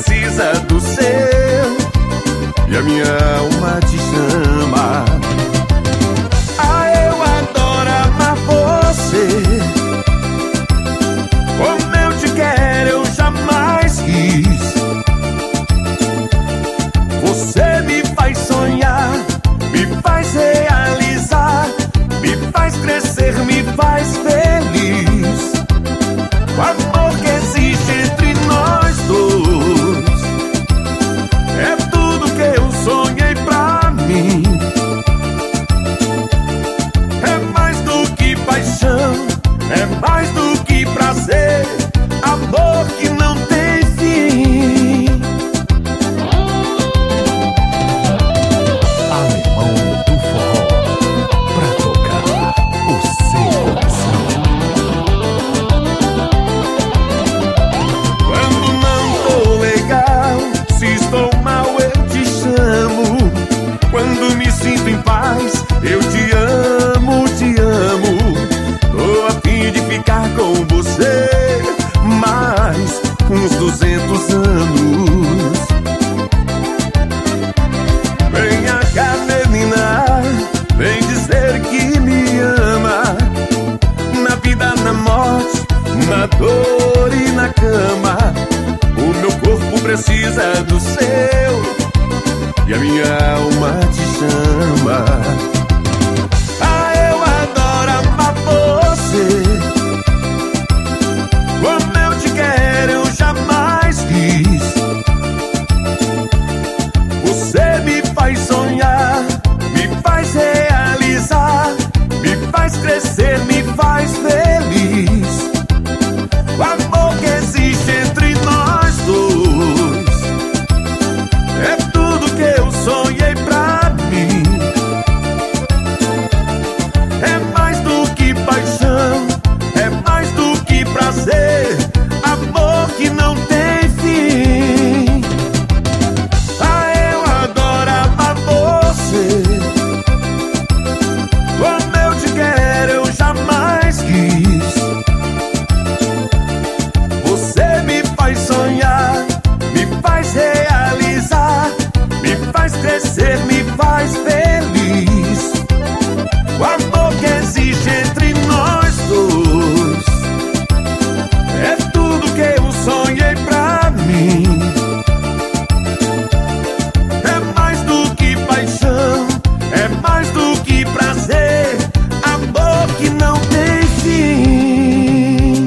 precisa do seu, e a minha alma te chama. Ah, eu adoro amar você, como eu te quero eu jamais quis. Você me faz sonhar, me faz realizar, me faz crescer, me faz feliz. O amor que existe entre nós dois é tudo que eu sonhei pra mim. É mais do que paixão, é mais do que prazer, amor que não tem fim. Alemão do Forró, pra tocar o seu coração. Quando não tô legal, se estou mal eu te chamo. Quando me sinto em paz, eu te amo, te amo. Tô a fim de ficar com você mais uns 200 anos. Venha cá, menina, vem dizer que me ama. Na vida, na morte, na dor e na cama. O meu corpo precisa do seu, e a minha alma te chama. Ah, eu adoro amar você, como eu te quero eu jamais quis. Você me faz sonhar, me faz realizar, me faz crescer, me faz feliz. O amor que existe entre nós dois é tudo que eu sonhei pra mim. É mais do que paixão, é mais do que prazer, amor que não tem fim. Ah, eu adoro amar você, como eu te quero eu jamais quis. Você me faz sonhar, me faz realizar, me faz crescer, me faz feliz. O amor que existe entre nós dois é tudo que eu sonhei pra mim. É mais do que paixão, é mais do que prazer, amor que não tem fim.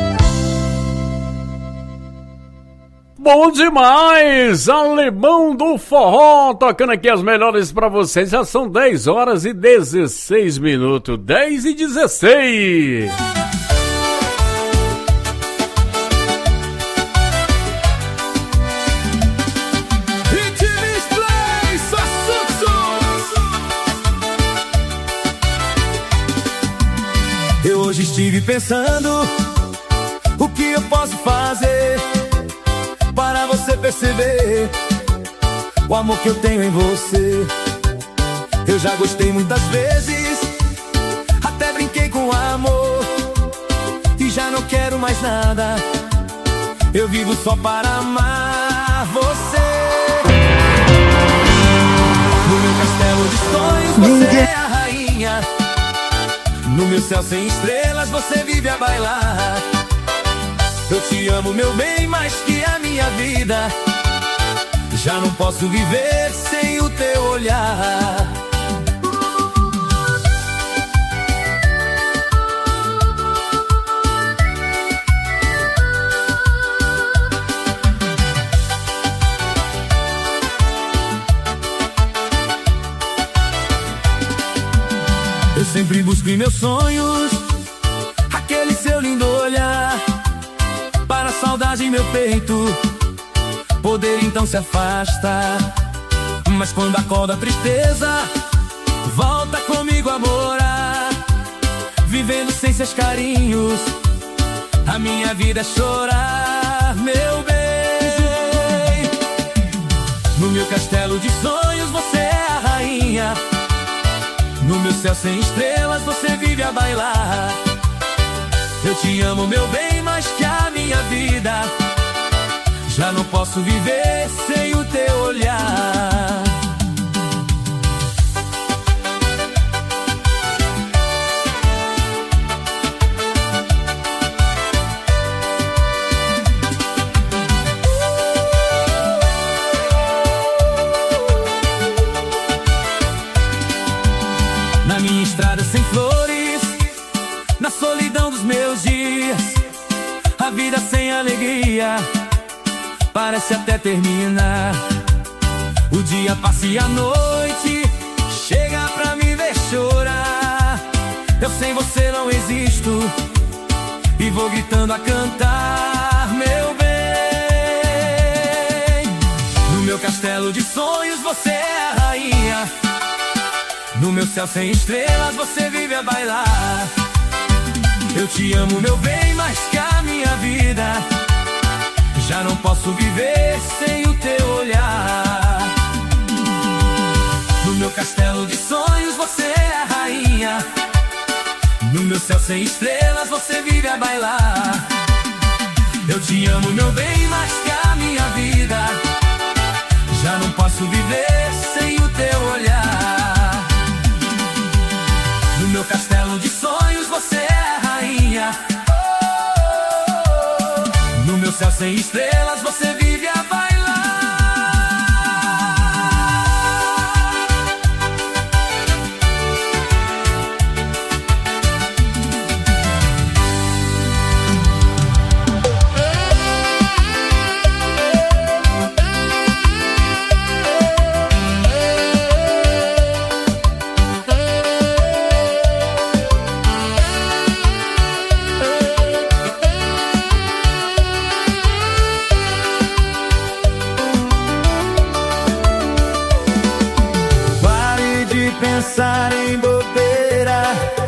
Bom demais! Alemão do Forró, tocando aqui as melhores pra vocês. Já são 10 horas e 16 minutos. 10 e 16. Eu hoje estive pensando o que eu posso fazer para você perceber o amor que eu tenho em você. Eu já gostei muitas vezes, até brinquei com amor, e já não quero mais nada. Eu vivo só para amar você. No meu castelo de sonhos você é a rainha, no meu céu sem estrelas você vive a bailar. Eu te amo, meu bem, mais que a minha vida. Já não posso viver sem o teu olhar. Eu sempre busco em meus sonhos aquele seu lindo olhar, para a saudade em meu peito poder então se afastar. Mas quando acorda a tristeza, volta comigo a morar, vivendo sem seus carinhos. A minha vida é chorar, meu bem. No meu castelo de sonhos você é a rainha, no meu céu sem estrelas você vive a bailar. Eu te amo, meu bem, mais que a minha vida. Já não posso viver sem o teu olhar. Na minha estrada sem flores, na solidão dos meus dias, a vida sem alegria parece até terminar. O dia passa e a noite chega pra me ver chorar. Eu sem você não existo e vou gritando a cantar, meu bem. No meu castelo de sonhos você é a rainha. No meu céu sem estrelas você vive a bailar. Eu te amo, meu bem, mais que a minha vida. Já não posso viver sem o teu olhar. No meu castelo de sonhos você é a rainha. No meu céu sem estrelas você vive a bailar. Eu te amo, meu bem, mais que a minha vida. Já não posso viver sem o teu olhar. No meu castelo de sonhos você é a rainha. No meu céu sem estrelas você vive a bailar. Pensar em bobeira,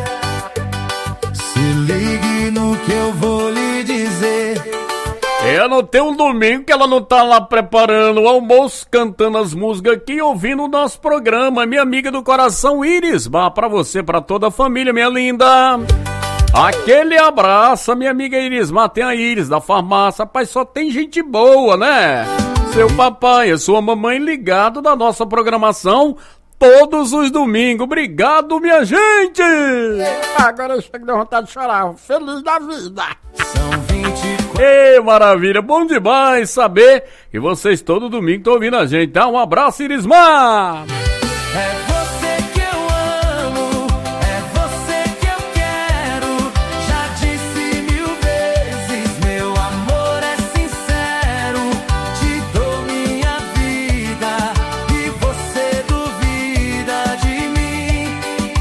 se ligue no que eu vou lhe dizer. Não tem um domingo que ela não tá lá preparando o almoço, cantando as músicas aqui, ouvindo o nosso programa. Minha amiga do coração, Irismar, pra você, pra toda a família, minha linda. Aquele abraço, minha amiga Irismar. Tem a Iris da farmácia, rapaz, só tem gente boa, né? Seu papai e sua mamãe ligado da nossa programação todos os domingos. Obrigado, minha gente! Agora eu chego de vontade de chorar. Feliz da vida. São 24. Ei, maravilha! Bom demais saber que vocês todo domingo estão ouvindo a gente. Dá um abraço, Irismar! É você que eu amo, é você que eu quero. Já disse 1000 vezes, meu amor é sincero. Te dou minha vida e você duvida de mim.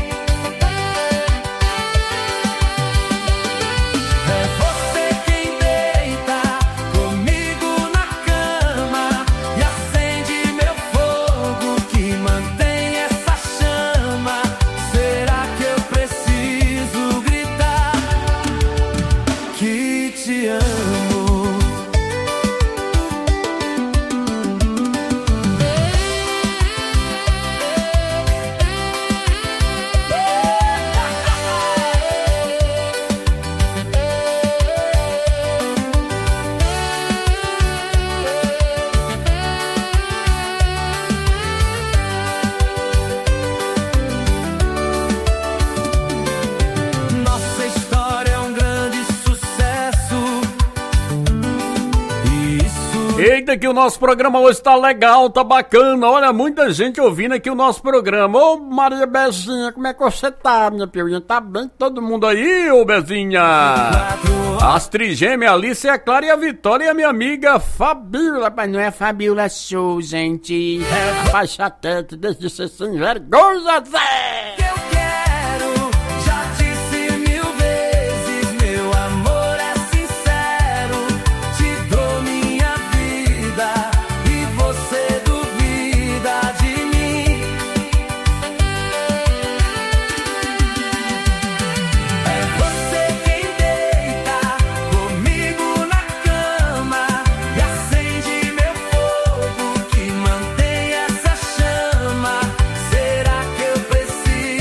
É você quem deita comigo na cama e acende meu fogo que mantém essa chama. Será que eu preciso gritar que te amo? Nossa história é um grande sucesso. Isso. Eita, que o nosso programa hoje tá legal, tá bacana. Olha, muita gente ouvindo aqui o nosso programa. Ô, Maria Bezinha, como é que você tá, minha pirinha? Tá bem? todo mundo aí, ô Bezinha. As trigêmeas, Alice, a Clara e a Vitória e a minha amiga Fabíola. Mas não é Fabíola Show, gente. É a faixa quente, desde ser sem vergonha, Zé. Eu quero, já disse 1000 vezes, meu amor é sincero. Te dou minha vida e você duvida de mim. É você quem deita comigo na cama e acende meu fogo que mantém essa chama. Será que eu preciso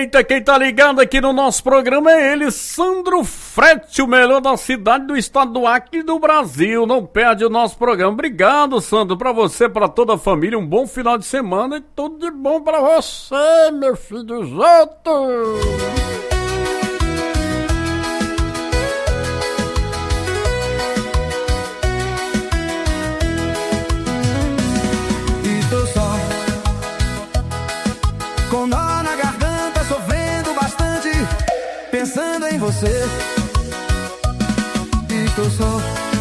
Eita, quem tá ligado aqui no nosso programa é ele, Sandro Frete, o melhor da cidade, do estado do Acre e do Brasil. Não perde o nosso programa. Obrigado, Sandro, pra você, pra toda a família, um bom final de semana e tudo de bom pra você, meu filho dos outros. Pensando em você, estou só,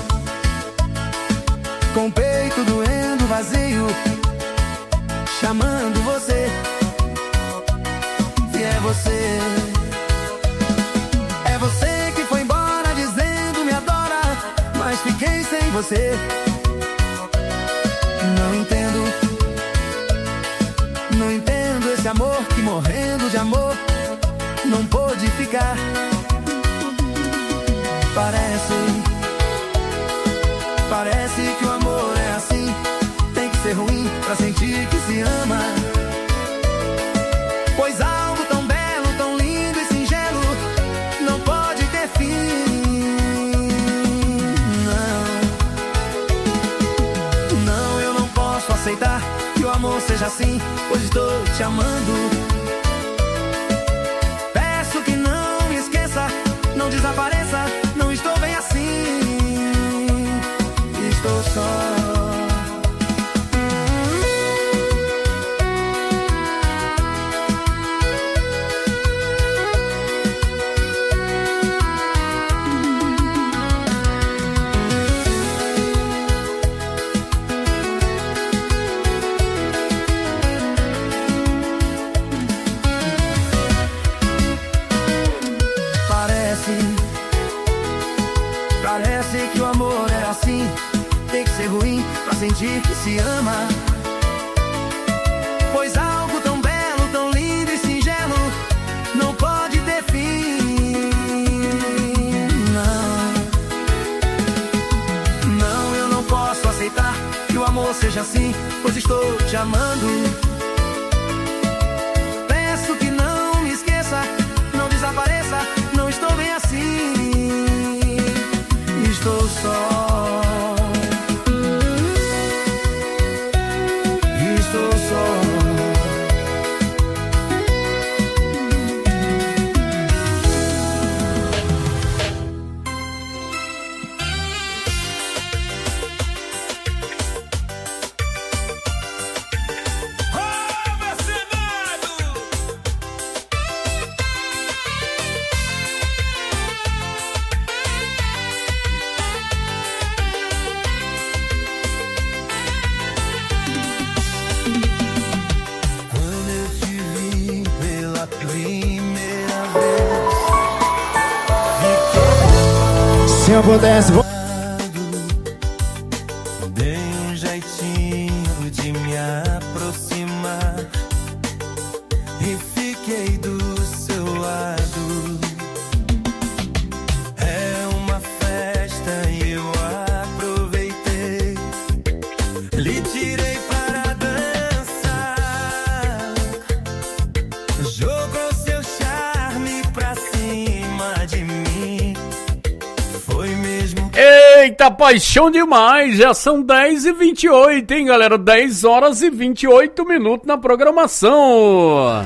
com o peito doendo vazio, chamando você. E é você que foi embora dizendo me adora, mas fiquei sem você. Não entendo esse amor que morrendo de amor não pôde ficar. Parece que o amor é assim, tem que ser ruim pra sentir que se ama. Pois algo tão belo, tão lindo e singelo não pode ter fim. Não, eu não posso aceitar que o amor seja assim, pois estou te amando. Não desapareça, não estou bem assim. Estou só. Parece que o amor é assim, tem que ser ruim pra sentir que se ama. Pois algo tão belo, tão lindo e singelo não pode ter fim. Não, eu não posso aceitar que o amor seja assim, pois estou te amando. Peço que não me esqueça, não desapareça, não estou bem assim. Estou só. Estou só. Se eu pudesse dei um jeitinho de me aproximar e fiquei do seu lado. É uma festa e eu aproveitei, lhe tirei para dançar, jogou seu charme pra cima de mim. Eita, paixão demais, já são 10h28, hein, galera? 10 horas e 28 minutos na programação.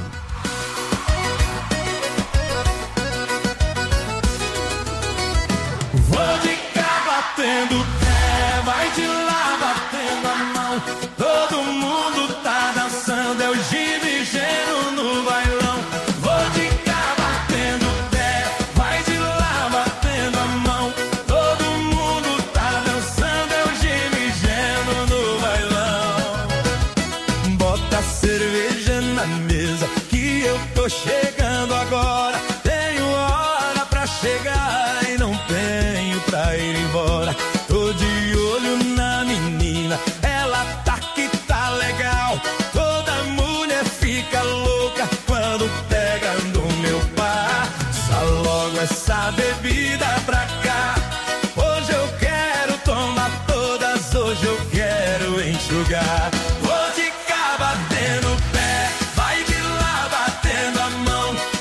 Vou de cá batendo pé, vai de lá batendo a mão. Todo mundo tá dançando, é o Jimmy Geno no bailão. Vou de cá batendo pé, vai de lá batendo a mão. Todo mundo tá dançando, é o Jimmy Geno no bailão. Bota a cerveja na mesa que eu tô chegando agora. Tenho hora pra chegar e não tenho pra ir embora. Tô de olho na menina, ela tá que tá legal. Toda mulher fica louca quando pega no meu par. Passa logo essa bebida pra cá. Hoje eu quero tomar todas, hoje eu quero enxugar. Vou de cá batendo o pé, vai de lá batendo a mão.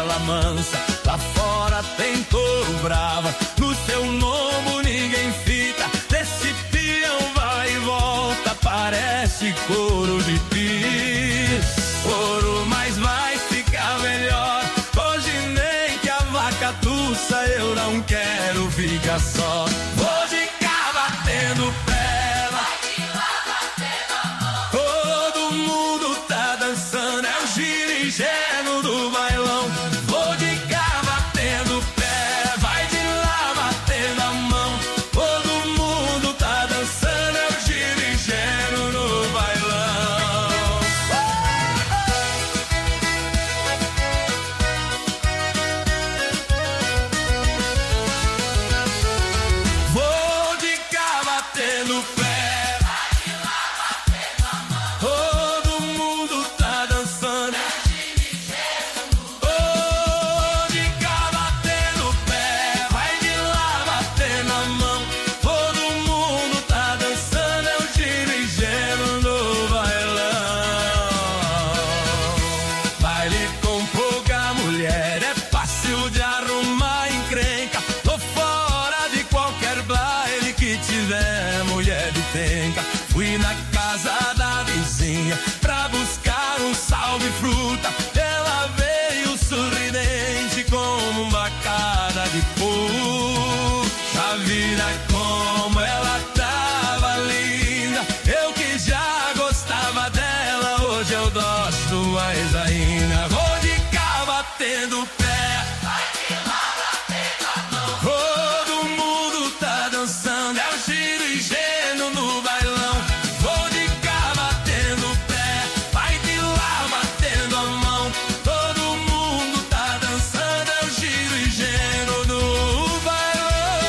ela mansa. Lá fora tem touro brava, no seu lombo ninguém fita. Desse peão vai e volta, parece couro de pis. Couro, mas vai ficar melhor. Hoje nem que a vaca tussa, eu não quero ficar só. Vou de cá batendo pé, vai de lá batendo a mão. Todo mundo tá dançando, é o giro ingênuo do bailão. Vou de cá batendo pé, vai de lá batendo a mão. Todo mundo tá dançando, é o giro ingênuo no bailão. Vou de cá batendo pé, vai de lá batendo a mão. Todo mundo tá dançando, é o giro ingênuo no bailão. De cá batendo pé, vai de lá batendo a mão. Todo mundo tá dançando, é o giro ingênuo no bailão. Baile com pouca mulher é fácil de arrumar encrenca. Tô fora de qualquer baile que tiver mulher de penca. Fui na casa da vizinha pra buscar um salve fruta. Ela veio sorridente como uma cara de puxa vida, como ela tava linda. Eu que já gostava dela, hoje eu gosto mais ainda. Vou de cá batendo pé, vai de lá batendo a mão. Todo mundo tá dançando, é o giro ingênuo no bailão. Vou de cá batendo pé, vai de lá batendo a mão. Todo mundo tá dançando, é o giro ingênuo no bailão.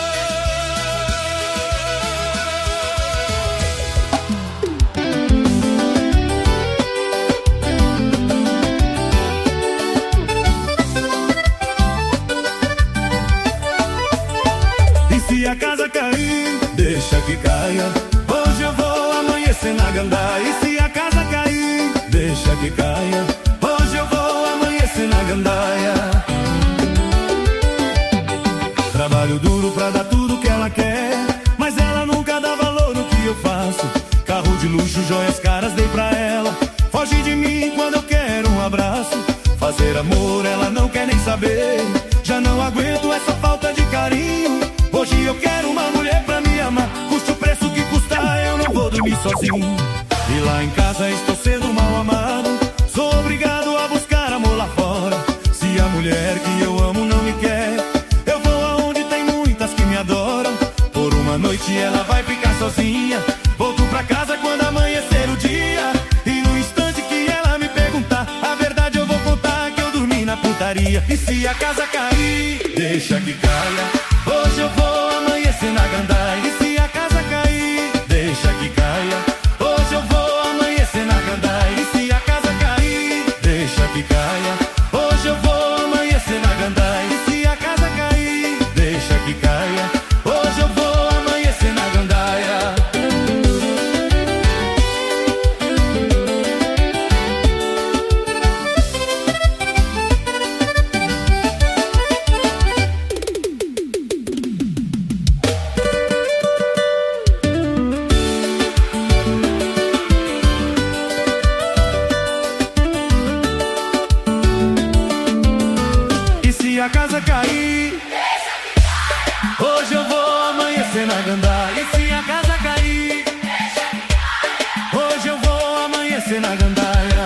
E se a casa cair, deixa que caia. Hoje eu vou amanhecer na gandaia. E se a casa cair, deixa que caia. Hoje eu vou amanhecer na gandaia. Trabalho duro pra dar tudo que ela quer, mas ela nunca dá valor no que eu faço. Carro de luxo, joias caras dei pra ela. Foge de mim quando eu quero um abraço. Fazer amor ela não quer nem saber. Já não aguento essa falta de carinho. Hoje eu quero uma mulher pra me amar. Custe o preço que custar, eu não vou dormir sozinho. E lá em casa estou sendo mal amado. Sou obrigado a buscar amor lá fora. Se a mulher que eu amo não me quer, eu vou aonde tem muitas que me adoram. Por uma noite ela vai ficar sozinha. Volto pra casa quando amanhecer o dia. E no instante que ela me perguntar, a verdade eu vou contar que eu dormi na putaria. E se a casa cair, deixa que caia. Hoje eu vou amanhecer na gandaia. E se a casa cair, deixa que caia. Hoje eu vou amanhecer na gandaia. E se a casa cair, deixa que caia. Hoje eu vou amanhecer na gandaia. E se a casa cair, deixa que caia. Hoje eu vou amanhecer na gandaia. E se a casa cair, hoje eu vou amanhecer na gandaia. E se a casa cair, hoje eu vou amanhecer na gandaia.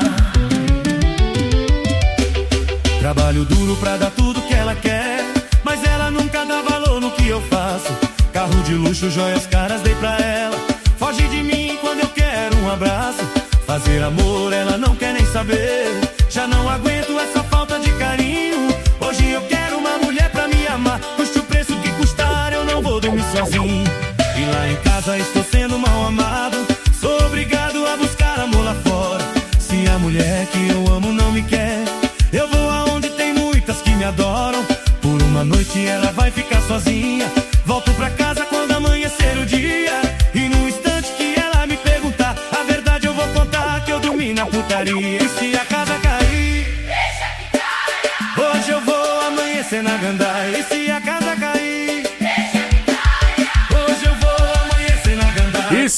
Trabalho duro pra dar tudo que ela quer, mas ela nunca dá valor no que eu faço. Carro de luxo, joias caras dei pra ela. Foge de mim quando eu quero um abraço. Fazer amor ela não quer nem saber. Já não aguento essa falta de carinho. Hoje eu quero uma mulher pra me amar. Custe o preço que custar, eu não vou dormir sozinho. E lá em casa estou sendo mal amado. Sou obrigado a buscar amor lá fora. Se a mulher que eu amo não me quer, eu vou aonde tem muitas que me adoram. Por uma noite ela vai ficar sozinha. Volto pra casa quando amanhecer o dia. E no instante que ela me perguntar, a verdade eu vou contar que eu dormi na putaria. E se a casa cair, deixa que caia.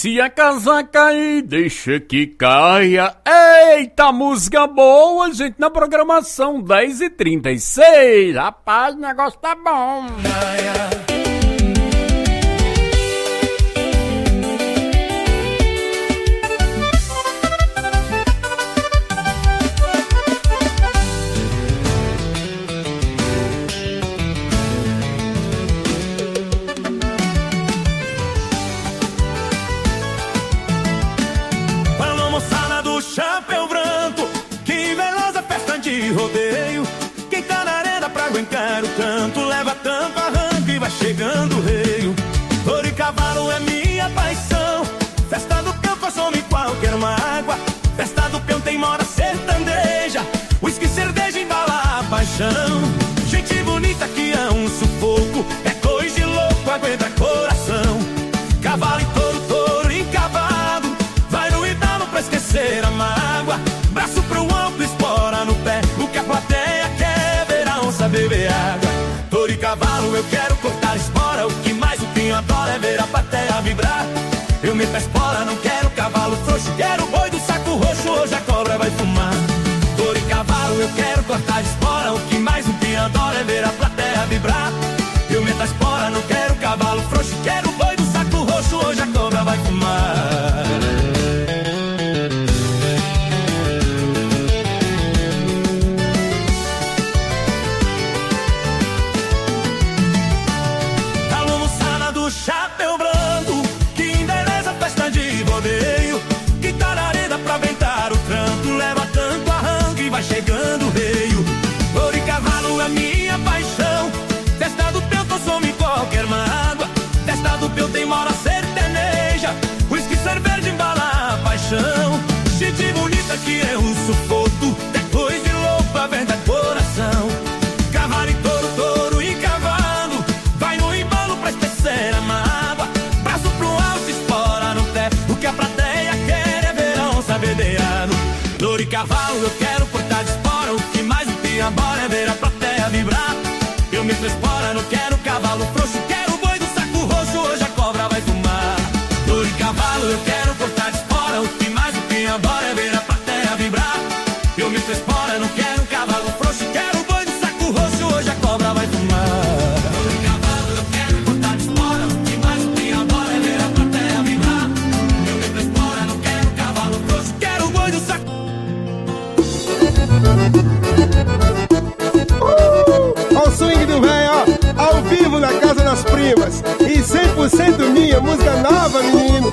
Se a casa cair, deixa que caia. Eita, música boa, gente, na programação 10h36. Rapaz, o negócio tá bom. Chapéu branco, que veloz a festa de rodeio. Quem tá na arena pra aguentar o canto, leva tanto arranco e vai chegando o rei. Touro e cavalo é minha paixão. Festa do peão consome qualquer mágoa. Festa do peão tem mora sertaneja. Whisky, cerveja embala a paixão. Gente bonita que é um sufoco, é coisa de louco, aguenta coração. Cavalo e touro, touro e cavalo, vai no embalo pra esquecer a mágoa. Braço pro alto, espora no pé. O que a plateia quer é ver a onça beber água. Touro e cavalo, eu quero cortar espora. O que mais o pinho adora é ver a plateia vibrar. Eu meto a espora, não quero cavalo frouxo. Quero o boi do saco roxo, hoje a cobra vai fumar. Touro e cavalo, eu quero cortar espora. O que mais o pinho adora é ver a plateia vibrar. Eu meto a espora, não quero cavalo frouxo. Quero o boi do saco roxo, hoje a cobra vai fumar. Chapéu branco, que embeleza a festa de rodeio. Que tá na arena pra aventar o tranco, leva tanto arranco e vai chegando o rei. Touro e cavalo é minha paixão. Festa do peão consome qualquer mágoa. Festa do peão tem mora sertaneja. Whisky, cerveja embala a paixão. Gente bonita que é um sufoco, é coisa de louco, a venda coração. Cavalo e touro, touro e cavalo, vai no embalo pra esquecer a mágoa. Braço pro alto, espora no pé. O que a plateia quer é ver a onça bebeando. Touro e cavalo, eu quero cortar de espora. O que mais me pia embora é ver a plateia vibrar. Eu me espora, não quero cavalo frouxo. Quero o boi do saco roxo, hoje a cobra vai fumar. Touro e cavalo, eu quero cortar de espora. O que mais me pia embora é ver a plateia vibrar. Eu me espora, não quero cavalo frouxo. Quero o boi do saco roxo, hoje a cobra vai fumar. Touro e cavalo, eu quero cortar de espora. O que mais me pia embora é ver a plateia vibrar. Eu me espora, não quero cavalo frouxo. Quero o boi do saco. Ó o swing do véio, ó, ao vivo na casa das primas. E 100% minha, música nova, menino.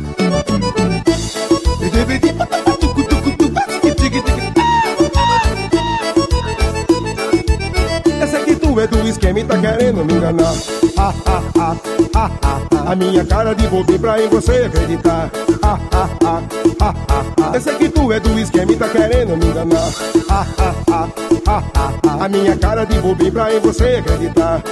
Essa aqui tu é do esquema e tá querendo me enganar. A minha cara de bobinho pra em você acreditar. Essa aqui tu é do esquema e tá querendo me enganar. A minha cara de bobinho pra em você acreditar.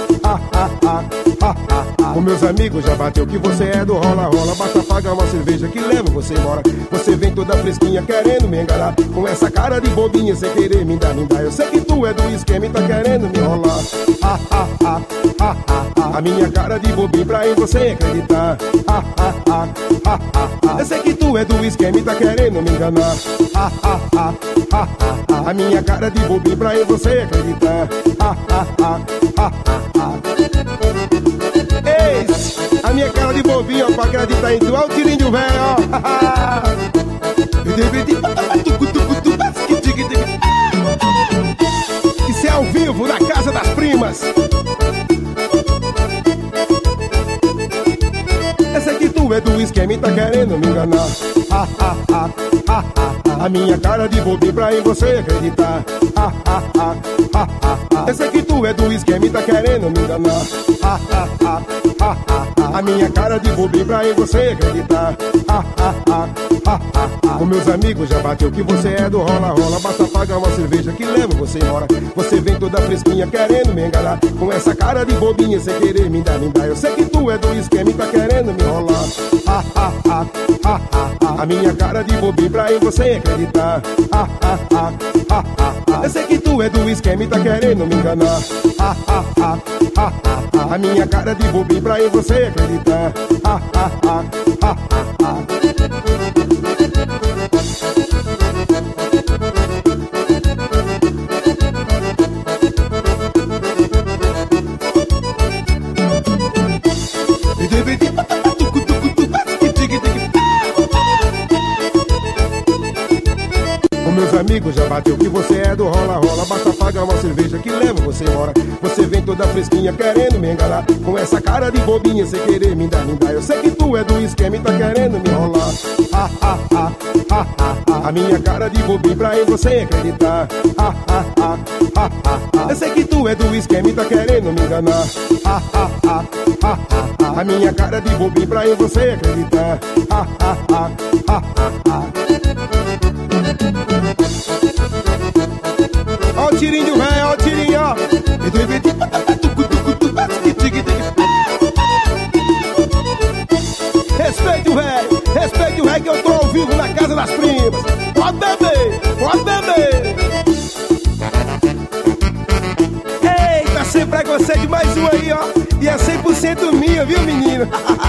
Com meus amigos já bateu que você é do rola-rola. Basta pagar uma cerveja que leva você embora. Você vem toda fresquinha querendo me enganar. Com essa cara de bobinha sem querer me dar. Eu sei que tu é do esquema e tá querendo me enrolar. A minha cara de bobinho pra em você acreditar. Eu sei que tu é do esquema e tá querendo me enganar. A minha cara de bobinho pra em você acreditar. Eis, a minha cara de bobinho, ó, pra acreditar em tu. Olha o tirinho velho, ó. Isso é ao vivo na casa das primas. Essa aqui tu é do esquema e tá querendo me enganar. A minha cara de bobinho pra em você acreditar. Essa aqui tu é do esquema e tá querendo me enganar. A minha cara de bobinho pra em você acreditar. Com meus amigos já bateu que você é do rola-rola. Basta pagar uma cerveja que leva você embora. Você vem toda fresquinha querendo me enganar. Com essa cara de bobinha sem querer me dar. Eu sei que tu é do esquema e tá querendo me enrolar. A minha cara de bobinho pra em você acreditar. Eu sei que tu é do esquema e tá querendo me enganar. A minha cara de bobinho pra em você acreditar. Amigos, já bateu que você é do rola-rola. Basta pagar uma cerveja que leva você embora. Você vem toda fresquinha querendo me enganar. Com essa cara de bobinha sem querer me dar. Eu sei que tu é do esquema e tá querendo me enrolar. A minha cara de bobinho pra em você acreditar. Eu sei que tu é do esquema e tá querendo me enganar. A minha cara de bobinho pra em você acreditar. Ó o tirinho, véi, ó o tirinho, ó. Respeite o véi que eu tô ao vivo na casa das primas. Pode beber, pode beber. Eita, sem preconceito, mais um aí, ó. E é 100% minha, viu, menina?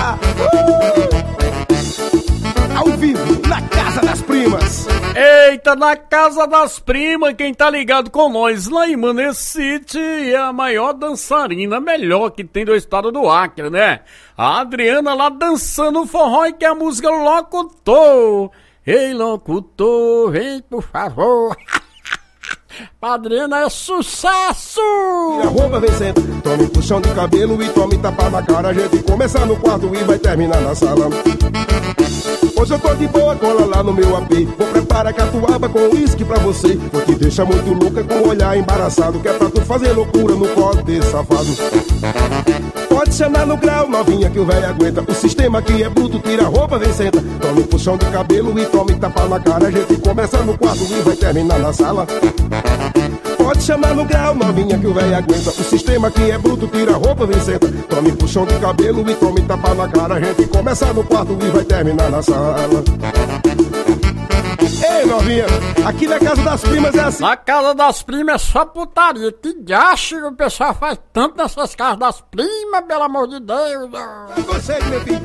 Ao vivo, na casa das primas. Eita, na casa das primas, quem tá ligado com nós lá em Manecite é a maior dançarina, melhor que tem do estado do Acre, né? A Adriana lá dançando forró e que é a música Locutor. Ei, locutor, vem por favor. Adriana é sucesso! Tira a roupa, vem senta, tome puxão de cabelo e tome tapa na cara. A gente começa no quarto e vai terminar na sala. Hoje eu tô de boa, cola lá no meu AP. Vou preparar catuaba com uísque pra você. Vou te deixar muito louca com um olhar embaraçado, que é pra tu fazer loucura no colo desse safado. Pode chamar no grau, novinha, que o véio aguenta. O sistema aqui é bruto, tira a roupa, vem senta. Tome puxão de cabelo e tome tapa na cara. A gente começa no quarto e vai terminar na sala. Pode chamar no grau, novinha, que o véio aguenta. O sistema aqui é bruto, tira a roupa, vem senta. Tome puxão de cabelo e tome tapa na cara. A gente começa no quarto e vai terminar na sala. Ei, novinha, aqui na casa das primas é assim. Na casa das primas é só putaria. Que gasto o pessoal faz tanto nessas casas das primas, pelo amor de Deus. Você, meu filho.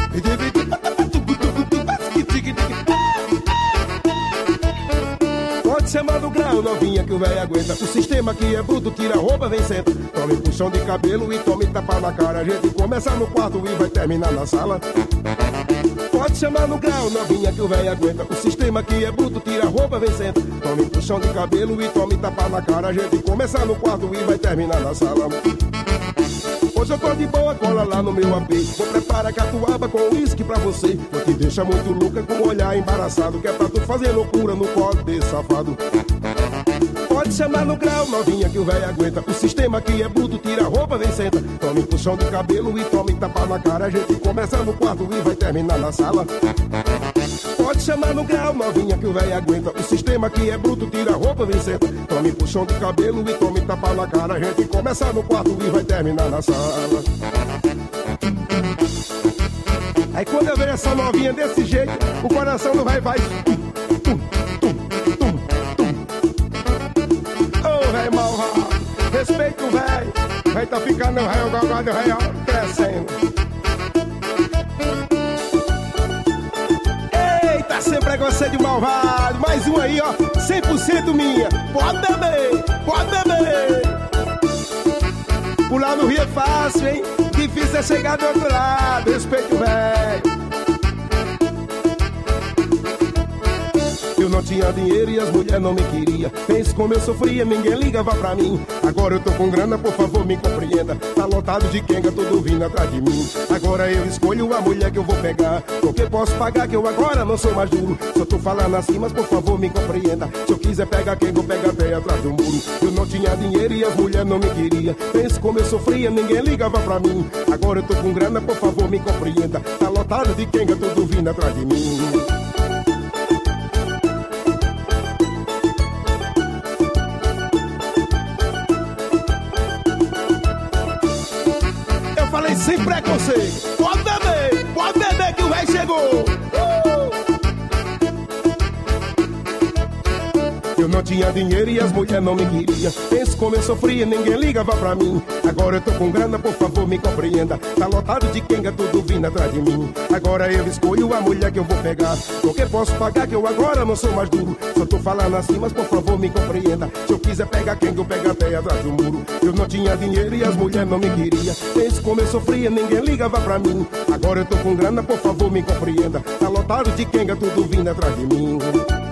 Pode chamar no grau, novinha, que o véio aguenta. O sistema aqui é bruto, tira a roupa, vem senta. Tome puxão de cabelo e tome tapa na cara. A gente começa no quarto e vai terminar na sala. Pode chamar no grau, novinha, que o véio aguenta. O sistema aqui é bruto, tira a roupa, vem senta. Tome puxão de cabelo e tome tapa na cara. A gente começa no quarto e vai terminar na sala. Hoje eu tô de boa, cola lá no meu AP. Vou preparar catuaba com uísque pra você. Vou te deixar muito louca com um olhar embaraçado, que é pra tu fazer loucura no colo desse safado. Pode chamar no grau, novinha, que o véio aguenta. O sistema aqui é bruto, tira a roupa, vem senta. Tome puxão de cabelo e tome tapa na cara. A gente começa no quarto e vai terminar na sala. Pode chamar no grau, novinha, que o véio aguenta. O sistema aqui é bruto, tira a roupa, vem senta. Tome puxão de cabelo e tome tapa na cara. A gente começa no quarto e vai terminar na sala. Aí quando eu ver essa novinha desse jeito, o coração não vai. Ô, véio malvado, respeita o véio. Véio tá ficando réu, galgado réu, crescendo. Eita, sem preconceito malvado. Mais um aí, ó, 100% minha. Pode beber, pode beber. Pular no rio é fácil, hein? Difícil é chegar do outro lado. Respeito o véio. Eu não tinha dinheiro e as mulheres não me queriam. Pense como eu sofria, ninguém ligava pra mim. Agora eu tô com grana, por favor me compreenda. Tá lotado de quenga, tudo vindo atrás de mim. Agora eu escolho a mulher que eu vou pegar, porque posso pagar que eu agora não sou mais duro. Só tô falando assim, mas por favor me compreenda. Se eu quiser pegar quem, vou pegar até atrás do muro. Eu não tinha dinheiro e as mulheres não me queriam. Pense como eu sofria, ninguém ligava pra mim. Agora eu tô com grana, por favor me compreenda. Tá lotado de quenga, tudo vindo atrás de mim. sem preconceito. Pode beber que o rei chegou. Eu não tinha dinheiro e as mulheres não me queriam. Pense como eu sofria, ninguém ligava pra mim. Agora eu tô com grana, por favor me compreenda. Tá lotado de quenga, tudo vindo atrás de mim. Agora eu escolho a mulher que eu vou pegar, porque posso pagar que eu agora não sou mais duro. Só tô falando assim, mas por favor me compreenda. Se eu quiser pegar quenga, eu pego até atrás do muro. Eu não tinha dinheiro e as mulheres não me queriam. Pense como eu sofria, ninguém ligava pra mim. Agora eu tô com grana, por favor me compreenda. Tá lotado de quenga, tudo vindo atrás de mim.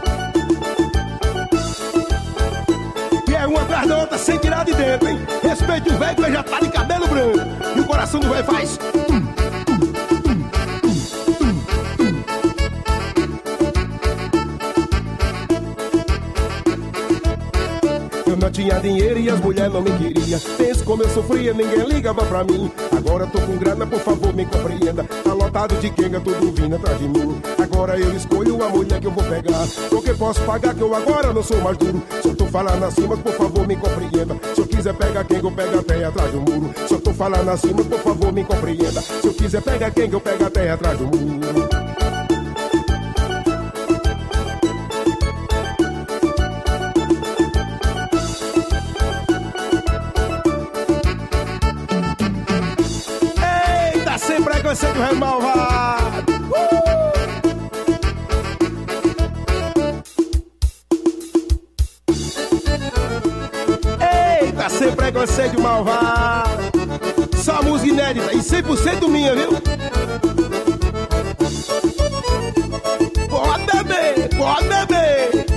Uma atrás da outra sem tirar de dentro, hein? Respeite o velho que já tá de cabelo branco. E o coração do velho faz Eu não tinha dinheiro e as mulheres não me queriam. Pense como eu sofria, ninguém ligava pra mim. Agora tô com grana, por favor me compreenda. Tá lotado de quenga, tudo vindo atrás de mim. Agora eu escolho a mulher que eu vou pegar, porque posso pagar que eu agora não sou mais duro. Só tô falando assim, mas por favor me compreenda. Se eu quiser pegar quenga, eu pego até atrás do muro. Só tô falando assim, mas por favor me compreenda. Se eu quiser pegar quenga, eu pego até atrás do muro. Preconceito é malvado. Eita, sem preconceito malvado. Só música inédita e 100% minha, viu? Pode beber, pode beber.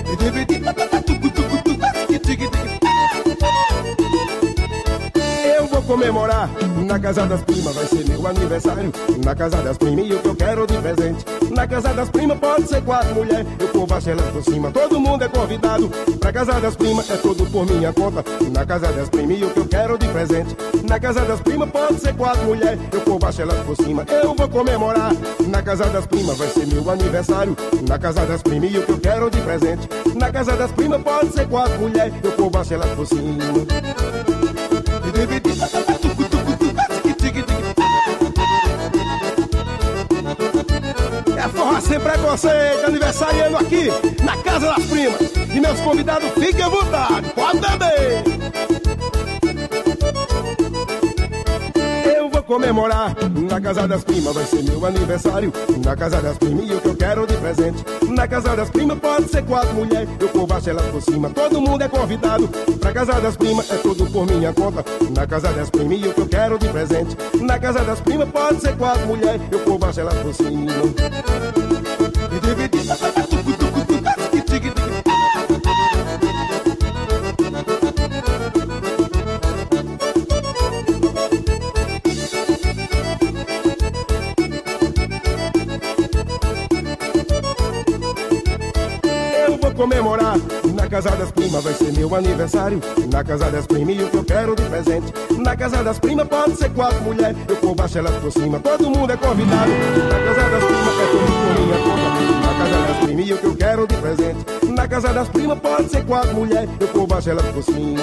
Eu vou comemorar na casa das primas, vai ser meu aniversário. Na casa das primas e o que eu quero de presente. Na casa das primas pode ser 4 mulheres, eu povo elas por cima, todo mundo é convidado. Pra casa das primas é tudo por minha conta. Na casa das primas e o que eu quero de presente. Na casa das primas pode ser 4 mulheres, eu povo elas por cima, eu vou comemorar. Na casa das primas vai ser meu aniversário. Na casa das primas e o que eu quero de presente. Na casa das primas pode ser 4 mulheres, eu povo elas por cima. É forró sem preconceito, aniversariando aqui na casa das primas. E meus convidados, fiquem à vontade, pode beber. Eu vou comemorar na casa das primas, vai ser meu aniversário. Na casa das primas e o que eu quero de presente. Na casa das primas pode ser 4 mulheres, eu povo elas por cima, todo mundo é convidado. Pra casa das primas é tudo por minha conta. Na casa das primas e o que eu quero de presente. Na casa das primas pode ser 4 mulheres, eu povo elas por cima. Comemorar na casa das primas vai ser meu aniversário. Na casa das primas e o que eu quero de presente. Na casa das primas pode ser 4 mulheres, eu vou baixar elas por cima, todo mundo é convidado. Na casa das primas é tudo por minha conta. Na casa das primas e o que eu quero de presente. Na casa das primas pode ser 4 mulheres, eu vou baixar elas por cima.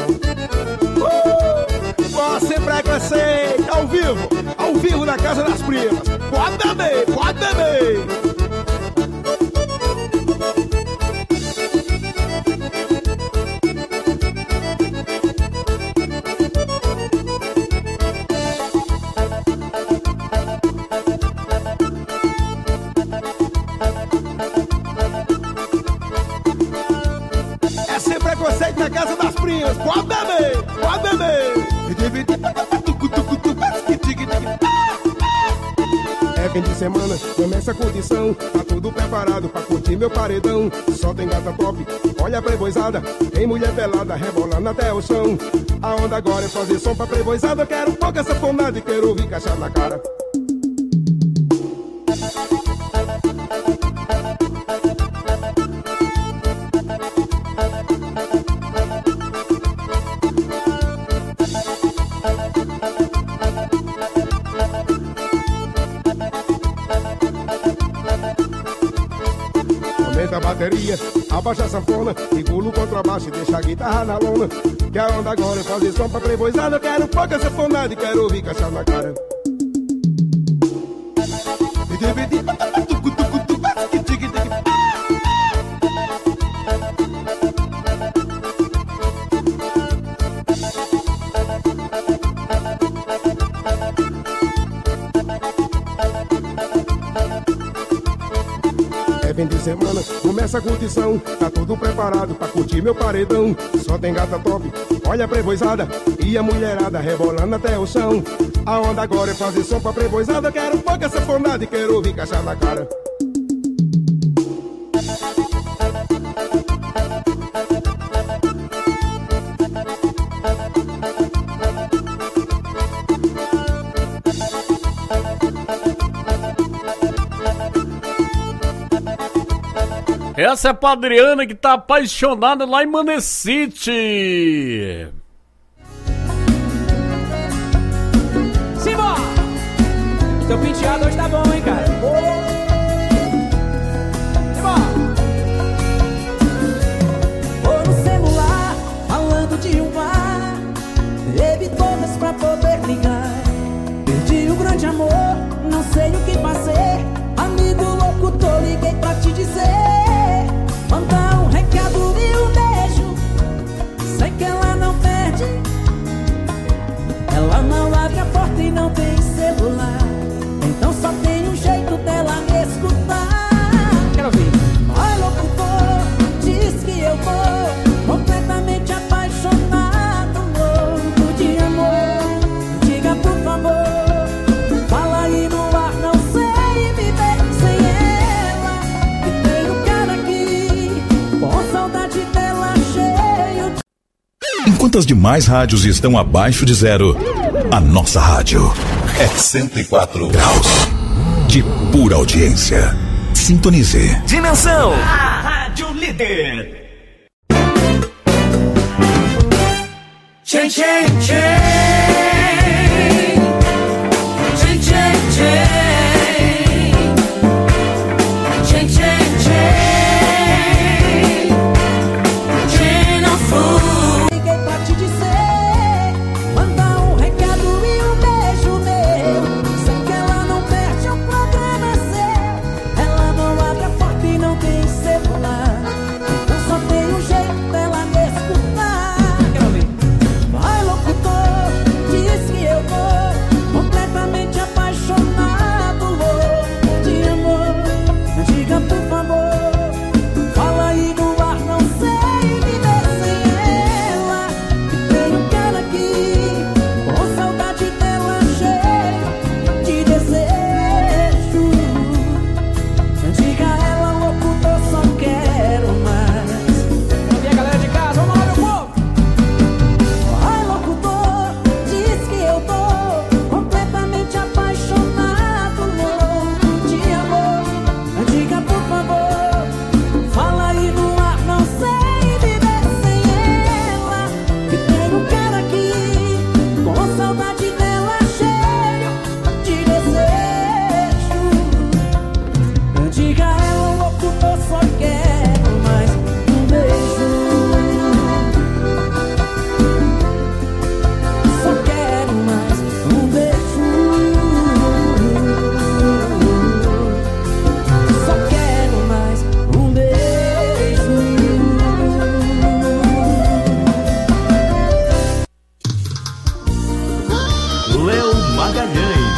Sem preconceito, ao vivo na casa das primas. Pode beber, pode beber. Preconceito na casa das primas, pode beber, pode beber. É fim de semana, começa a curtição. Tá tudo preparado pra curtir meu paredão. Só tem gata top, olha a playboyzada. Tem mulher pelada, rebolando até o chão. A onda agora é fazer som pra playboyzada. Eu quero pouca safonada e quero ouvir cachaça na cara. Aumenta a bateria, abaixa a sanfona, regula o contrabaixo e deixa a guitarra na lona. Que a onda agora é fazer som pra playboyzada. Eu quero pouca safonada e quero ouvir cachaça na cara. Fim de semana, começa a curtição. Tá tudo preparado pra curtir meu paredão. Só tem gata top, olha a preboizada e a mulherada rebolando até o chão. A onda agora é fazer som pra preboizada. Quero pouca sanfonada e quero ouvir caixa na cara. Essa é pra Adriana que tá apaixonada lá em Manecite. Simbora! Seu penteado hoje tá bom, hein, cara? Simbora! Vou no celular, falando de um bar. Bebi todas pra poder ligar. Perdi o grande amor, não sei o que passei. Amigo louco, tô liguei pra te dizer. Mandar um recado e um beijo. Sei que ela não perde. Ela não abre a porta e não tem celular. Então só tem um jeito dela me escutar. Quero ouvir. Ai, locutor, diz que eu vou completamente apaixonado, louco de amor. Diga por favor, fala aí no ar, não sei viver sem ela. E tem um cara aqui com saudade dela cheio de... Enquanto as demais rádios estão abaixo de zero, a nossa rádio é 104 graus de pura audiência. Sintonize. Dimensão, a rádio líder. Tchê, tchê, tchê. Tchê, tchê, tchê. Tchê, tchê, tchê. Tchê, não fui. Liguei pra te dizer, mandar um recado e um beijo meu. Sei que ela não perde, o problema é seu. Ela não abre a porta e não tem celular. Então só tem um jeito dela me escutar. Quero ouvir. Vai, locutor, diz que eu vou completamente apaixonado, louco de amor. Diga por favor, fala aí no ar, não sei viver sem ela. E tem um cara aqui com saudade dela cheio de desejo. Diga a ela, locutor, só quero mais. Vamos ver a galera de casa, vamos lá, meu povo. Ai, locutor, diz que eu tô completamente apaixonado, louco de amor. Diga por favor, fala aí no ar, não sei viver sem ela. Que tem um cara aqui com saudade dela cheio de desejo. Diga a ela, locutor, só quero mais um beijo. Só quero mais um beijo. Só quero mais um beijo. Léo Magalhães.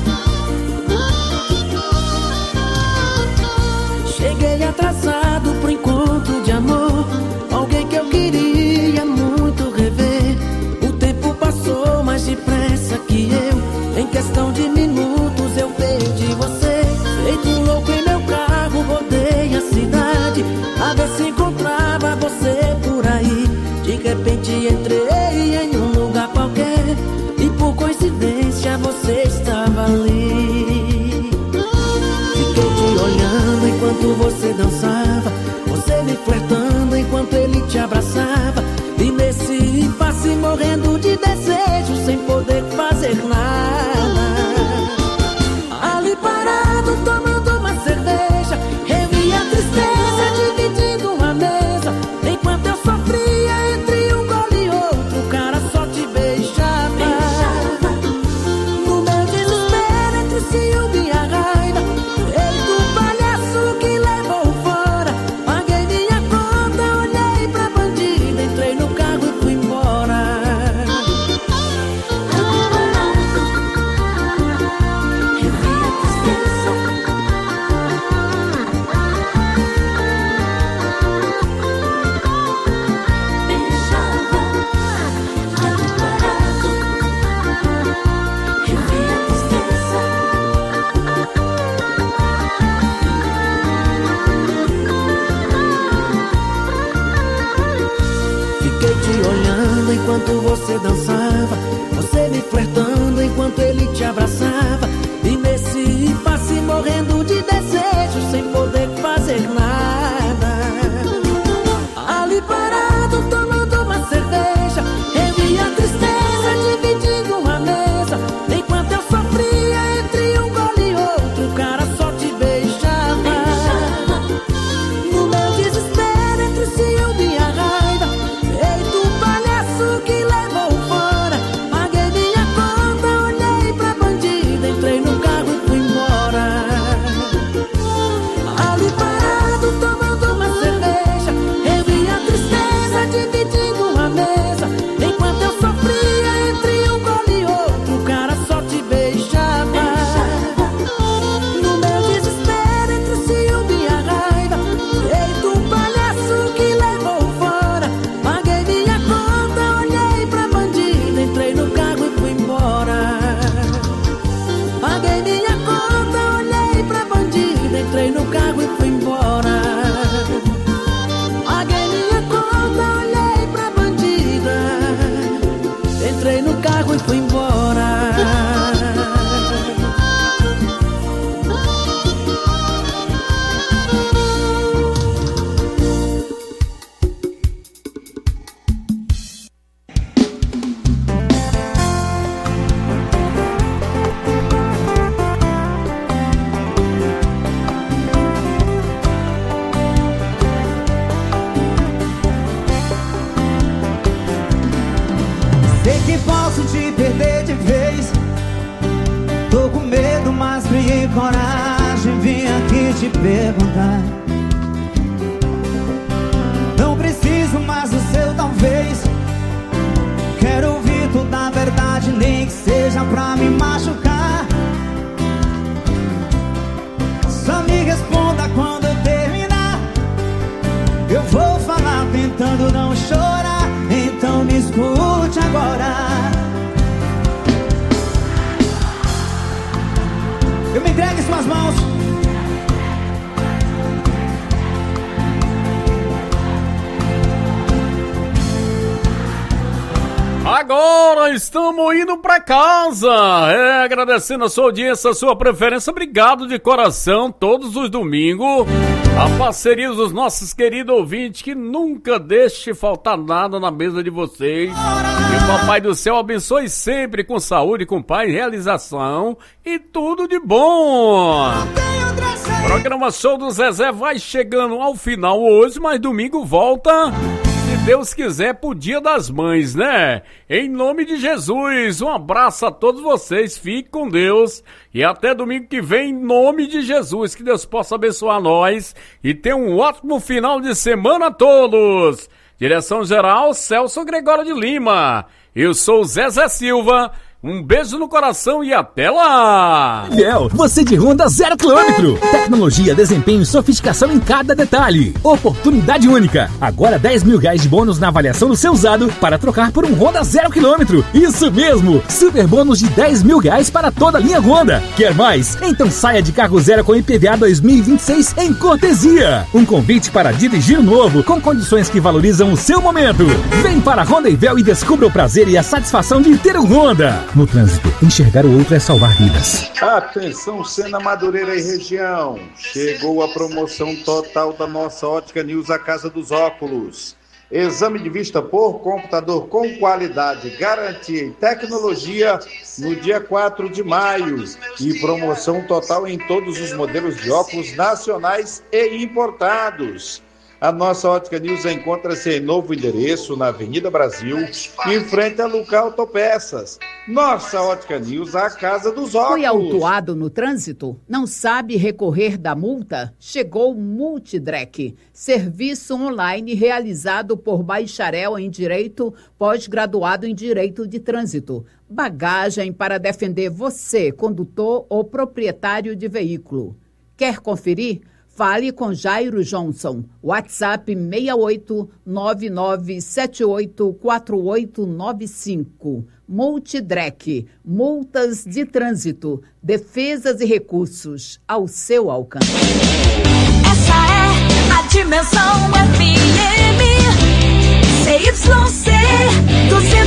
Cheguei atrasado pro encontro de amor. Alguém que eu queria muito rever. O tempo passou mais depressa que eu. Em questão de minutos eu perdi você. Feito um louco em meu carro, rodei a cidade a ver se encontrava você por aí. De repente entrei em um lugar qualquer e por coincidência você estava ali. Fiquei te olhando enquanto você dançava, você me flertando enquanto ele te abraçava. E nesse impasse morrendo de desejo, sem poder fazer nada. Ali parado tomando uma cerveja, eu vi a tristeza dividindo a mesa. Enquanto eu sofria entre um gole e outro, enquanto você dançava, você me flertando enquanto ele te abraçava. E nesse impasse morrendo de desejo, sem poder fazer nada. Ali parado tomando uma cerveja, eu e a tristeza dividindo uma mesa. Enquanto eu sofria entre um gole e outro, o cara só te beijava. No meu desespero entre o ciúme e a raiva, feito um palhaço que levou fora. Paguei minha conta, olhei pra bandida, entrei no carro e fui embora. Ali parado tomando uma cerveja, eu e a tristeza dividindo uma mesa. Enquanto eu sofria entre um gole e outro, o cara só te beijava. No meu desespero entre o ciúme e a raiva, feito um palhaço que levou fora. Paguei minha conta, olhei pra bandida, entrei no carro e fui embora. Paguei minha conta, olhei pra bandida, entrei no carro e fui embora. Paguei minha conta, olhei pra bandida, entrei no carro e fui embora. Sei que posso te perder de vez. Tô com medo, mas criei coragem. Vim aqui te perguntar. Não preciso mais do seu talvez. Quero ouvir toda a verdade, nem que seja pra me machucar. Só me responda quando eu terminar. Eu vou falar tentando não chorar. Então me escute agora. Eu me entrego em suas mãos. Agora estamos indo pra casa. Agradecendo a sua audiência, a sua preferência. Obrigado de coração, todos os domingos. A parceria dos nossos queridos ouvintes, que nunca deixe faltar nada na mesa de vocês. Que o Papai do Céu abençoe sempre com saúde, com paz, realização e tudo de bom. O programa Show do Zezé vai chegando ao final hoje, mas domingo volta, se Deus quiser, pro Dia das Mães, né? Em nome de Jesus, um abraço a todos vocês, fique com Deus e até domingo que vem, em nome de Jesus, que Deus possa abençoar nós e ter um ótimo final de semana a todos. Direção geral, Celso Gregório de Lima. Eu sou o Zezé Silva. Um beijo no coração e até lá! Fiel, você de Honda 0 km. Tecnologia, desempenho e sofisticação em cada detalhe. Oportunidade única. Agora 10 mil reais de bônus na avaliação do seu usado para trocar por um Honda 0 km. Isso mesmo! Super bônus de 10 mil reais para toda a linha Honda. Quer mais? Então saia de carro zero com IPVA 2026 em cortesia. Um convite para dirigir novo com condições que valorizam o seu momento. Vem para a Honda Ivel e descubra o prazer e a satisfação de ter um Honda. No trânsito, enxergar o outro é salvar vidas. Atenção, Sena, Madureira e região. Chegou a promoção total da nossa Ótica News, a Casa dos Óculos. Exame de vista por computador com qualidade, garantia e tecnologia no dia 4 de maio. E promoção total em todos os modelos de óculos nacionais e importados. A nossa Ótica News encontra-se em novo endereço na Avenida Brasil, em frente a Lucar Autopeças. Nossa Ótica News, a Casa dos Óculos. Foi autuado no trânsito? Não sabe recorrer da multa? Chegou o Multidrec, serviço online realizado por bacharel em Direito, pós-graduado em Direito de Trânsito. Bagagem para defender você, condutor ou proprietário de veículo. Quer conferir? Fale com Jairo Johnson. WhatsApp 6899784895. Multidrec. Multas de trânsito. Defesas e recursos ao seu alcance. Essa é a Dimensão FM. CYC 200.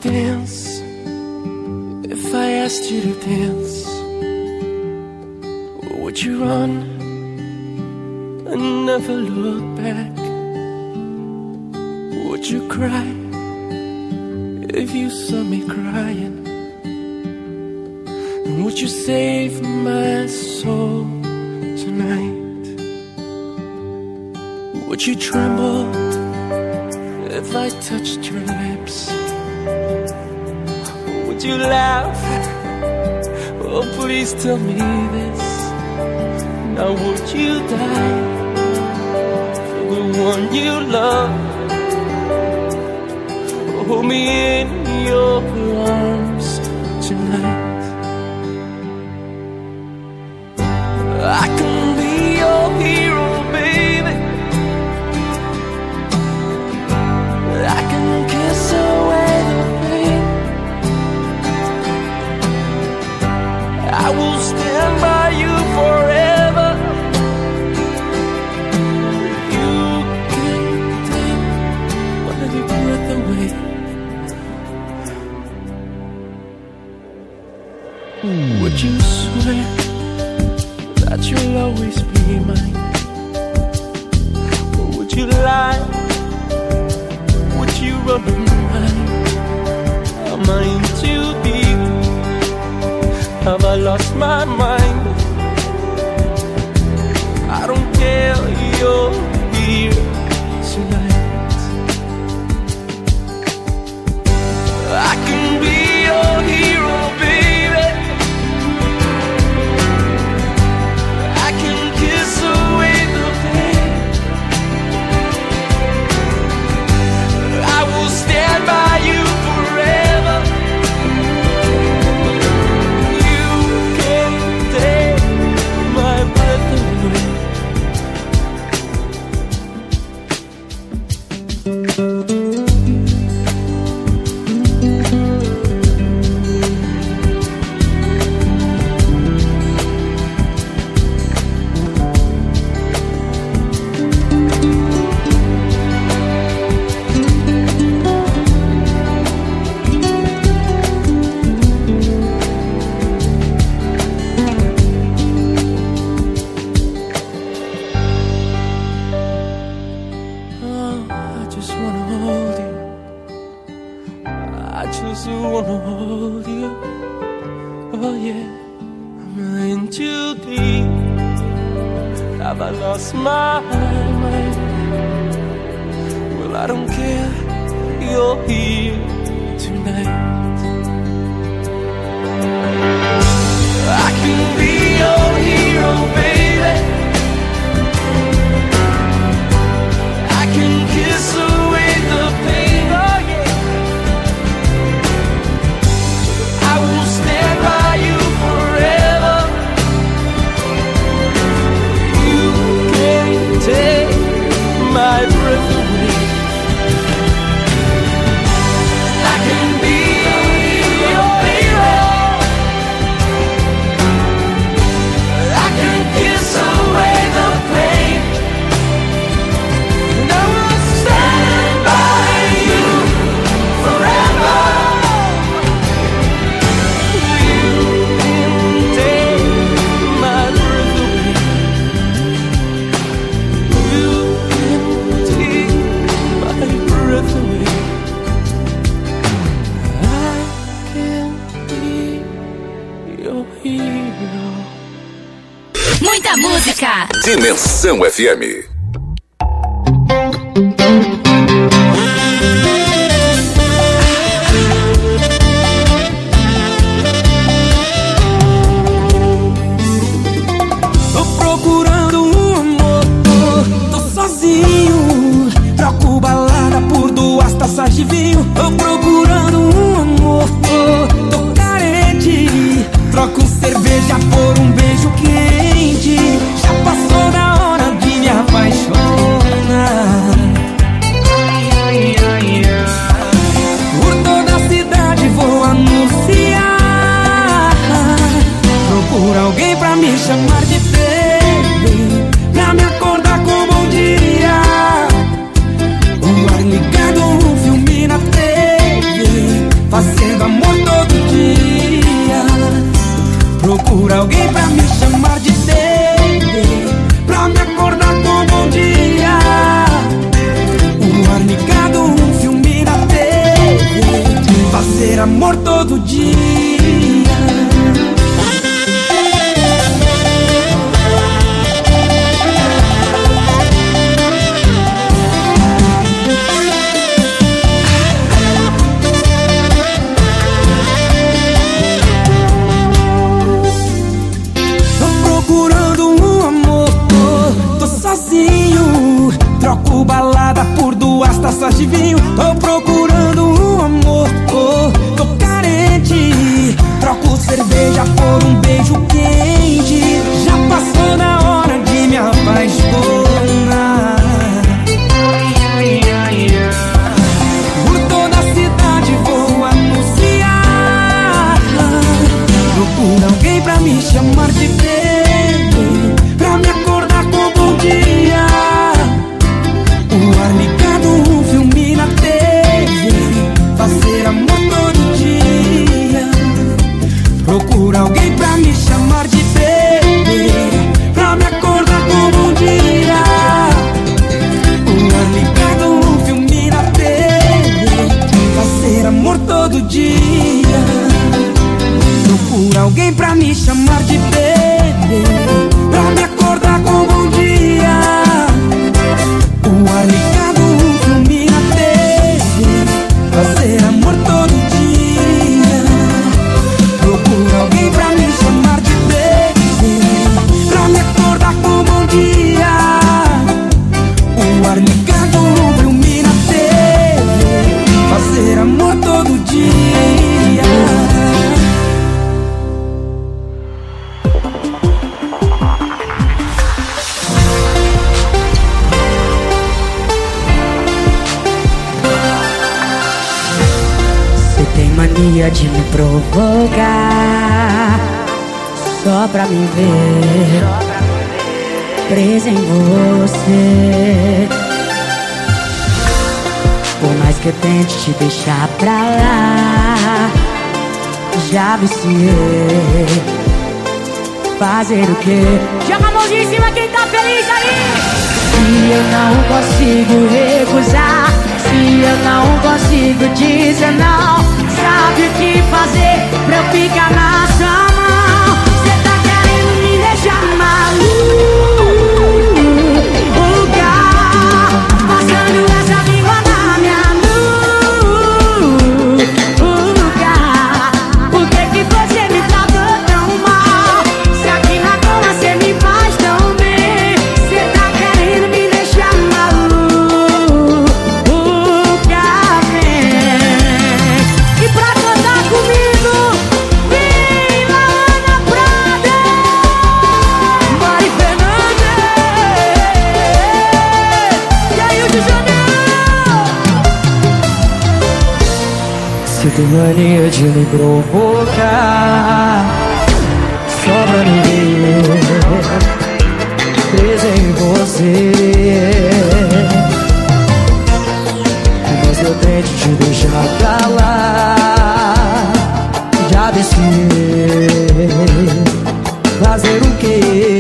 dance, if I asked you to dance, would you run and never look back? Would you cry if you saw me crying? And would you save my soul tonight? Would you tremble if I touched your lips? Would you laugh? Oh, please tell me this. Now would you die for the one you love? Hold me in your arms tonight. I can be your hero, baby. I can kiss away the pain. I will stand by you forever. You can take my breath away. Would you swear that you'll always be mine? Or would you lie? Would you run mine? Am I in too deep? Have I lost my mind? I don't care, you're here tonight. I can be your hero, baby. I can kiss away the pain. I will stand by you forever. You can take my breath away. Oh, I just wanna hold you. I just wanna hold you. Oh yeah, I'm in too deep. Have I lost my mind? Well, I don't care. You're here tonight. I can be your hero, baby. I can kiss away the pain. Oh yeah. I will stand by you forever. You can take my breath away. I can be your hero. I can kiss away the pain. And I will stand by you forever. You can take my breath away. You can take my breath away. I can be your hero. Muita música. Dimensão FM. Tô procurando um amor, tô sozinho. Troco balada por 2 taças de vinho. Tô procurando um amor, tô carente. Troco cerveja por um beijo quente. Já passou da hora de me apaixonar. Procura alguém pra me chamar de baby, pra me acordar com bom dia. O ar ligado, um filme na TV, fazer amor todo dia. Troco balada por 2 taças de vinho. Tô procurando um amor, tô carente. Troco cerveja por um beijo quente. Já passou da hora de me apaixonar. Por toda a cidade vou anunciar. Procura alguém pra me chamar de baby, pra me acordar com bom dia. O ar ligado, um filme na TV, fazer amor todo dia. Procura alguém pra me chamar de baby, pra me acordar com bom dia. O ar ligado, um filme na TV, fazer amor todo dia. Procura alguém pra me chamar de baby, pra me acordar com bom dia. O ar ligado, um filme na TV, fazer amor todo dia. Procura alguém pra me chamar de baby, pra me acordar com bom dia. O ar ligado, um filme na TV, fazer amor todo dia. Mania de me provocar, só pra me ver presa em você. Por mais que eu tente te deixar pra lá, já viciei. Fazer o quê? Joga a mãozinha em cima quem tá feliz aí. Se eu não consigo recusar, se eu não consigo dizer não, sabe o que fazer pra eu ficar na sua mão? Cê tá querendo me deixar maluca, passando essa língua na minha nuca. Por que que você me tratou tão mal? Se aqui na cama cê me faz tão bem. Cê tá querendo me deixar maluca, vem. E pra cantar comigo, viva Ana Prada, Mari Fernandes e aí o de Janeiro. Você tem mania de me provocar, só pra me ver presa em você. Mas eu tento te deixar pra lá, já desci. Fazer o quê?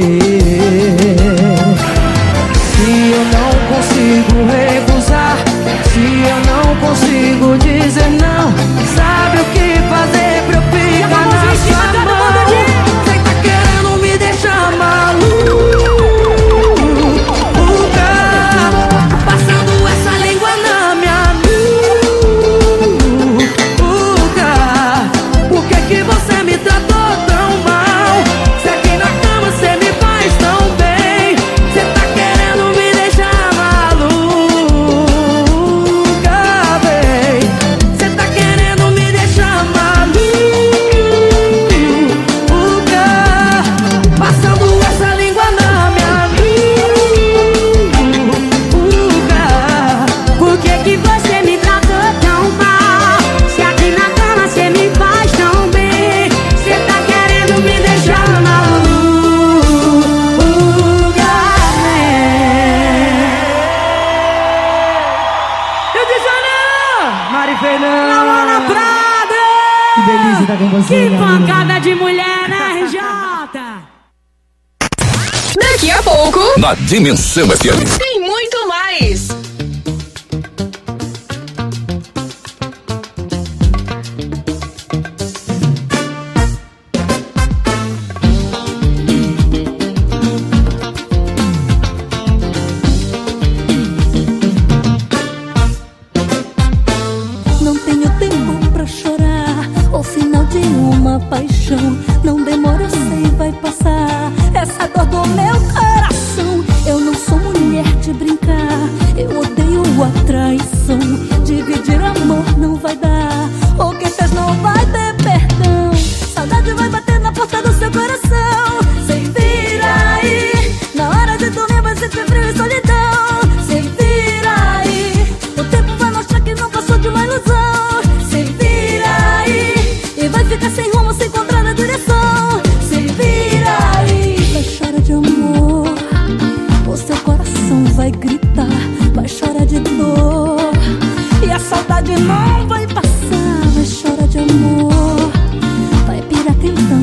Se eu não consigo recusar, se eu não consigo dizer não, sabe o que fazer pra eu ficar na sua mão? Cê tá querendo me deixar maluca, passando essa língua na minha nuca. Por que que você me tratou tão mal? Se aqui na cama cê me faz tão bem. Cê tá querendo me deixar maluca, bem. Cê tá querendo me deixar maluca. de mulher na RJ. Daqui a pouco, Na Dimensão FM. tem muito mais. Não tenho tempo pra chorar, o final de uma paixão.